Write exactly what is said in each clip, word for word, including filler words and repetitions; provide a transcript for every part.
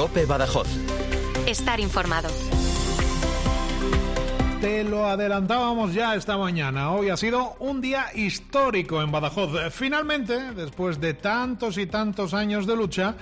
COPE Badajoz. Estar informado. Te lo adelantábamos ya esta mañana. Hoy ha sido un día histórico en Badajoz. Finalmente, después de tantos y tantos años de lucha,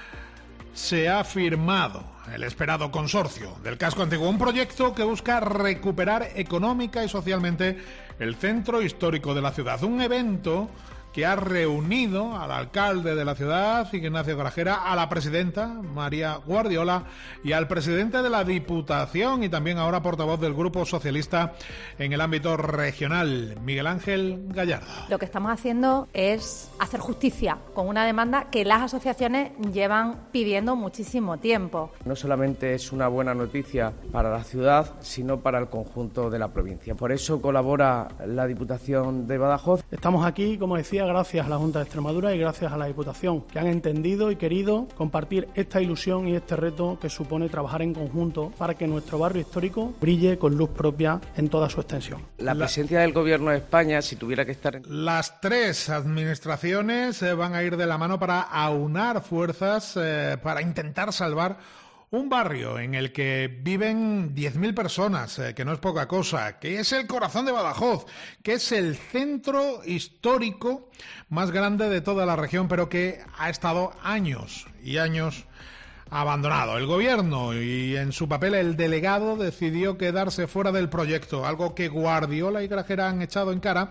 se ha firmado el esperado consorcio del casco antiguo, un proyecto que busca recuperar económica y socialmente el centro histórico de la ciudad. Un evento que ha reunido al alcalde de la ciudad, Ignacio Grajera, a la presidenta, María Guardiola, y al presidente de la Diputación y también ahora portavoz del Grupo Socialista en el ámbito regional, Miguel Ángel Gallardo. Lo que estamos haciendo es hacer justicia con una demanda que las asociaciones llevan pidiendo muchísimo tiempo. No solamente es una buena noticia para la ciudad, sino para el conjunto de la provincia. Por eso colabora la Diputación de Badajoz. Estamos aquí, como decía, gracias a la Junta de Extremadura y gracias a la Diputación, que han entendido y querido compartir esta ilusión y este reto que supone trabajar en conjunto para que nuestro barrio histórico brille con luz propia en toda su extensión. La presencia del Gobierno de España, si tuviera que estar... En... Las tres administraciones eh, van a ir de la mano para aunar fuerzas, eh, para intentar salvar un barrio en el que viven diez mil personas, eh, que no es poca cosa, que es el corazón de Badajoz, que es el centro histórico más grande de toda la región, pero que ha estado años y años abandonado. El gobierno y en su papel el delegado decidió quedarse fuera del proyecto, algo que Guardiola y Grajera han echado en cara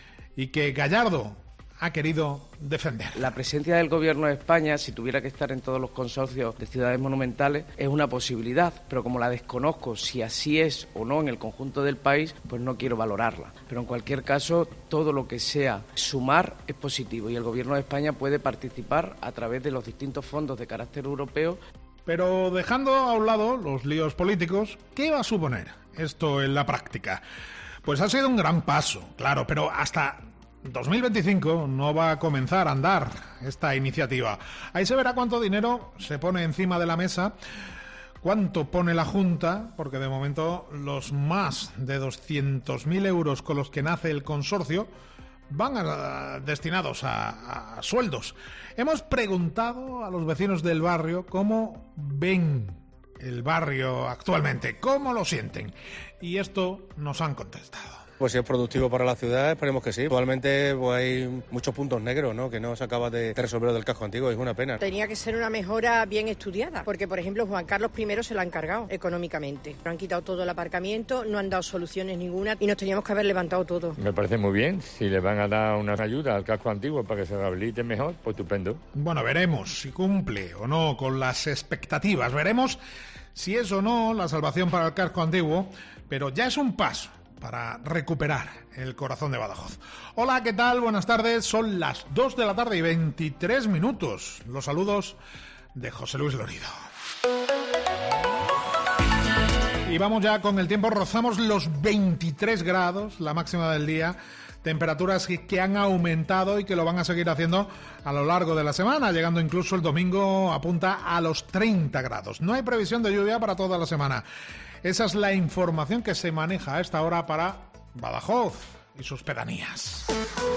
y que Gallardo ha querido defender. La presencia del Gobierno de España, si tuviera que estar en todos los consorcios de ciudades monumentales, es una posibilidad, pero como la desconozco si así es o no en el conjunto del país, pues no quiero valorarla. Pero en cualquier caso, todo lo que sea sumar es positivo y el Gobierno de España puede participar a través de los distintos fondos de carácter europeo. Pero dejando a un lado los líos políticos, ¿qué va a suponer esto en la práctica? Pues ha sido un gran paso, claro, pero hasta dos mil veinticinco no va a comenzar a andar esta iniciativa. Ahí se verá cuánto dinero se pone encima de la mesa, cuánto pone la Junta, porque de momento los más de doscientos mil euros con los que nace el consorcio van a, destinados a, a sueldos. Hemos preguntado a los vecinos del barrio cómo ven el barrio actualmente, cómo lo sienten, y esto nos han contestado. Pues si es productivo para la ciudad, esperemos que sí. Actualmente pues, hay muchos puntos negros, ¿no?, que no se acaba de resolver del casco antiguo, es una pena. Tenía que ser una mejora bien estudiada, porque por ejemplo Juan Carlos primero se lo han cargado económicamente. Han quitado todo el aparcamiento, no han dado soluciones ninguna y nos teníamos que haber levantado todo. Me parece muy bien, si le van a dar una ayuda al casco antiguo para que se rehabilite mejor, pues estupendo. Bueno, veremos si cumple o no con las expectativas, veremos si es o no la salvación para el casco antiguo, pero ya es un paso para recuperar el corazón de Badajoz. Hola, ¿qué tal? Buenas tardes. Son las dos de la tarde y veintitrés minutos. Los saludos de José Luis Lorido. Y vamos ya con el tiempo. Rozamos los veintitrés grados, la máxima del día. Temperaturas que han aumentado y que lo van a seguir haciendo a lo largo de la semana, llegando incluso el domingo apunta a los treinta grados. No hay previsión de lluvia para toda la semana. Esa es la información que se maneja a esta hora para Badajoz y sus pedanías.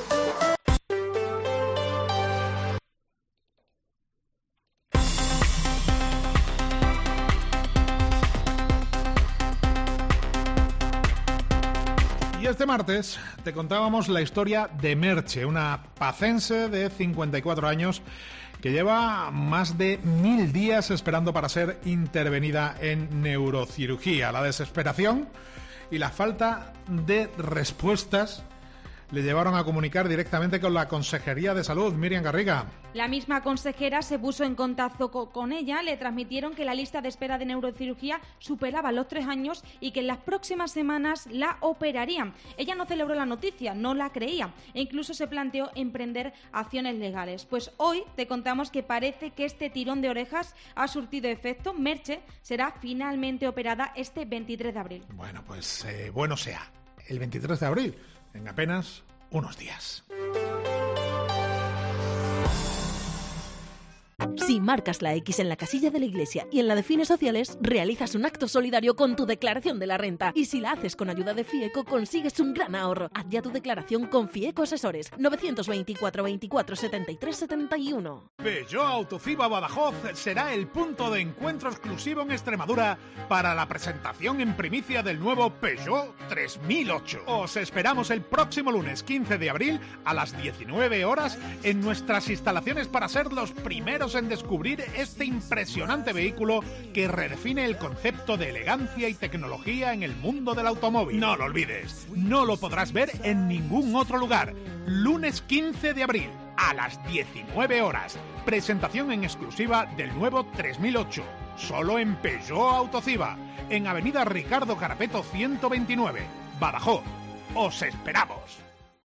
Y este martes te contábamos la historia de Merche, una pacense de cincuenta y cuatro años que lleva más de mil días esperando para ser intervenida en neurocirugía. La desesperación y la falta de respuestas le llevaron a comunicar directamente con la Consejería de Salud. Miriam Garriga. La misma consejera se puso en contacto con ella, le transmitieron que la lista de espera de neurocirugía superaba los tres años y que en las próximas semanas la operarían. Ella no celebró la noticia, no la creía e incluso se planteó emprender acciones legales. Pues hoy te contamos que parece que este tirón de orejas ha surtido efecto. Merche será finalmente operada este veintitrés de abril. Bueno, pues eh, bueno sea, el veintitrés de abril, en apenas unos días. Si marcas la X en la casilla de la Iglesia y en la de fines sociales, realizas un acto solidario con tu declaración de la renta. Y si la haces con ayuda de FIECO, consigues un gran ahorro. Haz ya tu declaración con FIECO Asesores. novecientos veinticuatro veinticuatro setenta y tres setenta y uno. Peugeot Autociba Badajoz será el punto de encuentro exclusivo en Extremadura para la presentación en primicia del nuevo Peugeot tres mil ocho. Os esperamos el próximo lunes quince de abril a las diecinueve horas en nuestras instalaciones para ser los primeros en descubrir este impresionante vehículo que redefine el concepto de elegancia y tecnología en el mundo del automóvil. No lo olvides, no lo podrás ver en ningún otro lugar. Lunes quince de abril a las diecinueve horas. Presentación en exclusiva del nuevo tres mil ocho. Solo en Peugeot Autociba, en Avenida Ricardo Carapeto ciento veintinueve, Badajoz. ¡Os esperamos!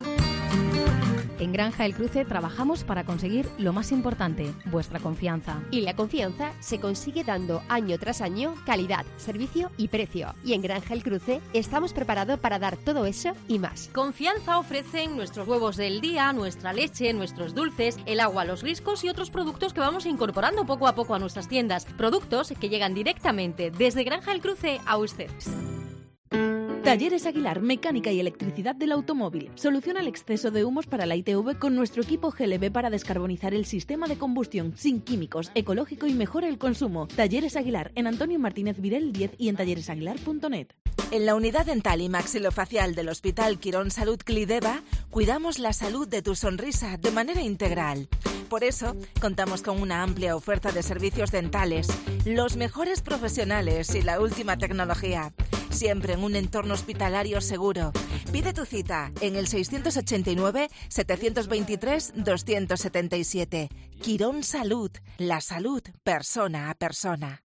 En Granja El Cruce trabajamos para conseguir lo más importante, vuestra confianza. Y la confianza se consigue dando año tras año calidad, servicio y precio. Y en Granja El Cruce estamos preparados para dar todo eso y más. Confianza ofrecen nuestros huevos del día, nuestra leche, nuestros dulces, el agua, los riscos y otros productos que vamos incorporando poco a poco a nuestras tiendas. Productos que llegan directamente desde Granja El Cruce a ustedes. Talleres Aguilar, mecánica y electricidad del automóvil. Soluciona el exceso de humos para la I T V con nuestro equipo G L B para descarbonizar el sistema de combustión sin químicos, ecológico y mejora el consumo. Talleres Aguilar, en Antonio Martínez Videl diez y en talleres aguilar punto net. En la unidad dental y maxilofacial del Hospital Quirón Salud Clideva, cuidamos la salud de tu sonrisa de manera integral. Por eso, contamos con una amplia oferta de servicios dentales, los mejores profesionales y la última tecnología. Siempre en un entorno hospitalario seguro. Pide tu cita en el seiscientos ochenta y nueve, setecientos veintitrés, doscientos setenta y siete. Quirón Salud, la salud persona a persona.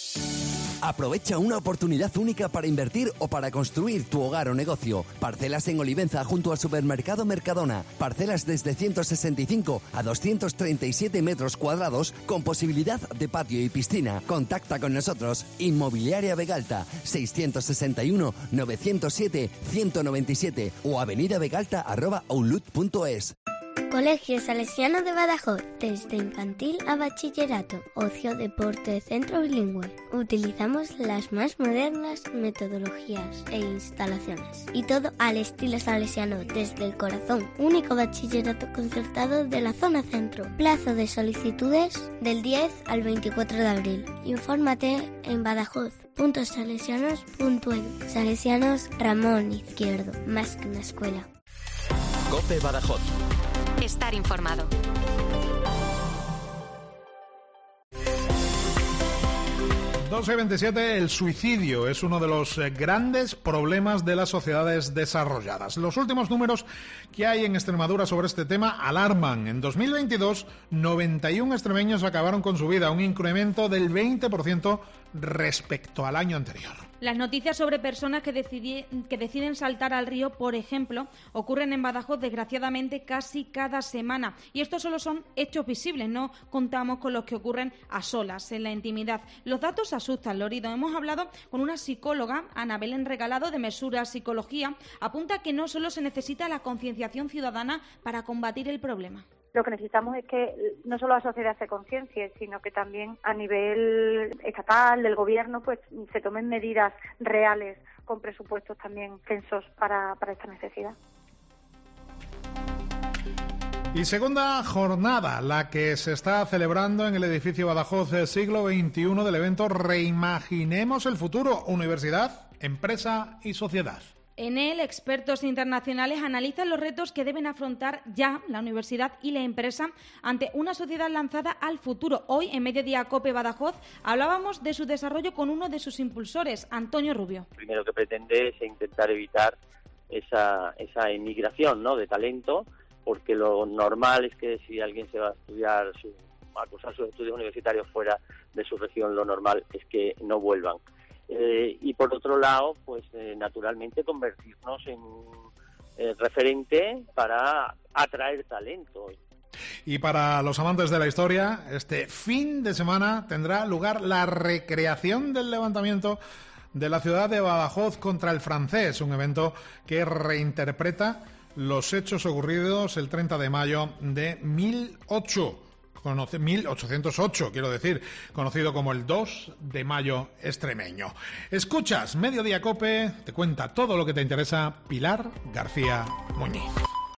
Aprovecha una oportunidad única para invertir o para construir tu hogar o negocio. Parcelas en Olivenza junto al supermercado Mercadona. Parcelas desde ciento sesenta y cinco a doscientos treinta y siete metros cuadrados con posibilidad de patio y piscina. Contacta con nosotros. Inmobiliaria Vegalta seiscientos sesenta y uno, novecientos siete, ciento noventa y siete o avenida vegalta arroba outlook punto es. Colegio Salesiano de Badajoz, desde infantil a bachillerato, ocio, deporte, centro bilingüe. Utilizamos las más modernas metodologías e instalaciones. Y todo al estilo salesiano, desde el corazón. Único bachillerato concertado de la zona centro. Plazo de solicitudes del diez al veinticuatro de abril. Infórmate en badajoz punto salesianos punto e u. Salesianos Ramón Izquierdo, más que una escuela. COPE Badajoz. Estar informado. doce y veintisiete, el suicidio es uno de los grandes problemas de las sociedades desarrolladas. Los últimos números que hay en Extremadura sobre este tema alarman. En dos mil veintidós, noventa y uno extremeños acabaron con su vida, un incremento del veinte por ciento respecto al año anterior. Las noticias sobre personas que, decidi- que deciden saltar al río, por ejemplo, ocurren en Badajoz, desgraciadamente, casi cada semana. Y estos solo son hechos visibles, no contamos con los que ocurren a solas, en la intimidad. Los datos asustan, Lorido. Hemos hablado con una psicóloga, Ana Belén Regalado, de Mesura Psicología. Apunta que no solo se necesita la concienciación ciudadana para combatir el problema. Lo que necesitamos es que no solo la sociedad se conciencie, sino que también a nivel estatal, del gobierno, pues se tomen medidas reales con presupuestos también censos para, para esta necesidad. Y segunda jornada, la que se está celebrando en el edificio Badajoz siglo veintiuno del evento Reimaginemos el futuro, universidad, empresa y sociedad. En él, expertos internacionales analizan los retos que deben afrontar ya la universidad y la empresa ante una sociedad lanzada al futuro. Hoy, en Mediodía COPE Badajoz, hablábamos de su desarrollo con uno de sus impulsores, Antonio Rubio. Lo primero que pretende es intentar evitar esa, esa emigración, ¿no?, de talento, porque lo normal es que si alguien se va a estudiar, su, a cursar sus estudios universitarios fuera de su región, lo normal es que no vuelvan. Eh, y por otro lado, pues eh, naturalmente convertirnos en un eh, referente para atraer talento. Y para los amantes de la historia, este fin de semana tendrá lugar la recreación del levantamiento de la ciudad de Badajoz contra el francés, un evento que reinterpreta los hechos ocurridos el treinta de mayo de mil ocho. mil ochocientos ocho, quiero decir, conocido como el dos de mayo extremeño. Escuchas Mediodía Cope, te cuenta todo lo que te interesa Pilar García Muñiz.